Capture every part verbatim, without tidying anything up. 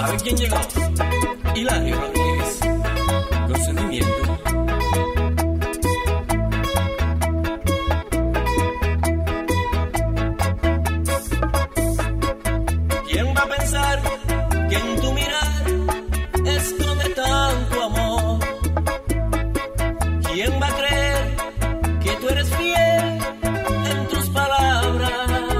¿Saben quién llegó? Hilario Rodríguez, con sentimiento. ¿Quién va a pensar que en tu mirar esconde tanto amor? ¿Quién va a creer que tú eres fiel en tus palabras?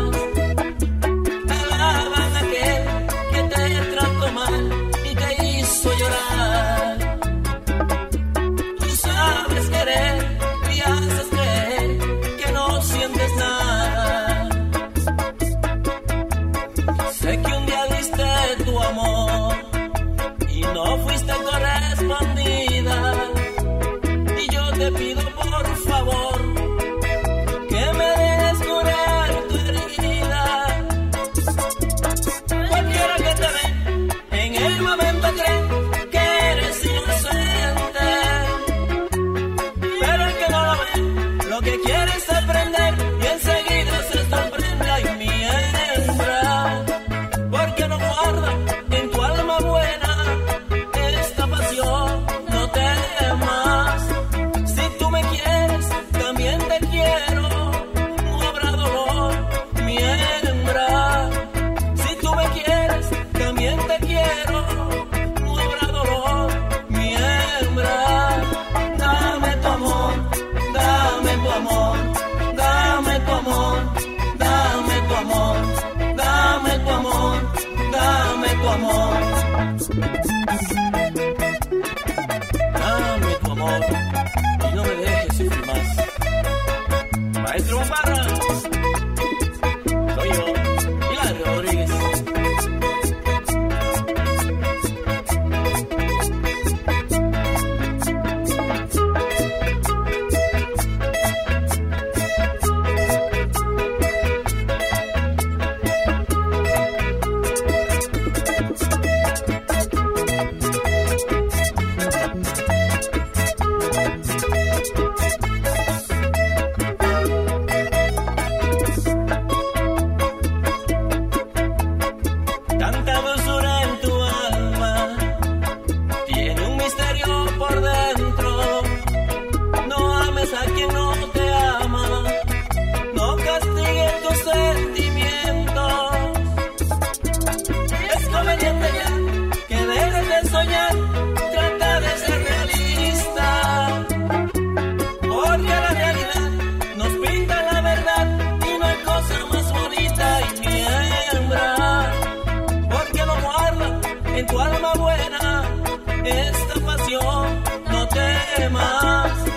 Alaban a aquel que te trató mal y te hizo llorar. Tú sabes querer y haces creer que no sientes nada. Sé que un día diste tu amor y no fuiste correspondida. Y yo te pido por favor que me dejes curar tu herida. Cualquiera que te ve en el momento cree que eres inocente, pero el que no lo ve lo que quiere es aprender y enseguida se sorprende. Ay, mi hembra, porque no guarda en tu alma buena esta pasión. No temas, si tú me quieres, también te quiero. No habrá dolor, mi hembra. Si tú me quieres, también te quiero. No habrá dolor, mi hembra. Dame tu amor, dame tu amor, dame tu amor, dame tu amor, dame tu amor, dame tu amor. Dame tu amor y no me dejes sufrir más. Maestro Barra, soy yo, Hilario Rodríguez. Tanta dulzura en tu alma tiene un misterio por dentro. No ames a quien no te ama, no castigues tus sentimientos. Es conveniente ya que dejes de soñar, trata de ser realista, porque la realidad nos pinta la verdad y no hay cosa más bonita. Y mi hembra, porque no guarda en tu alma buena esta pasión. No temas,